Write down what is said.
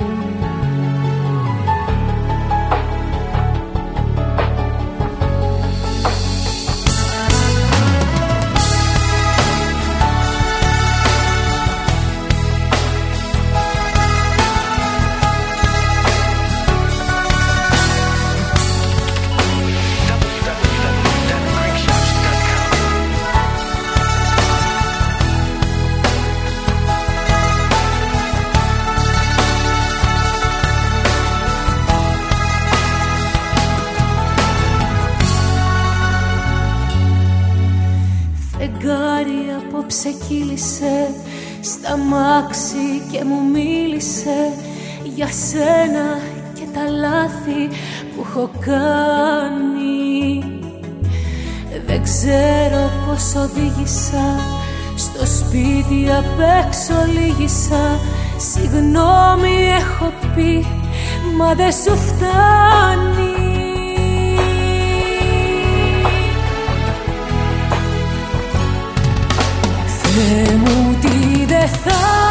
Ξεκύλησε στα μάξι και μου μίλησε για σένα και τα λάθη που έχω κάνει. Δεν ξέρω πως οδήγησα, στο σπίτι απ' έξω λύγησα. Συγγνώμη έχω πει, μα δεν σου φτάνει. Θεέ μου, τι δεν θα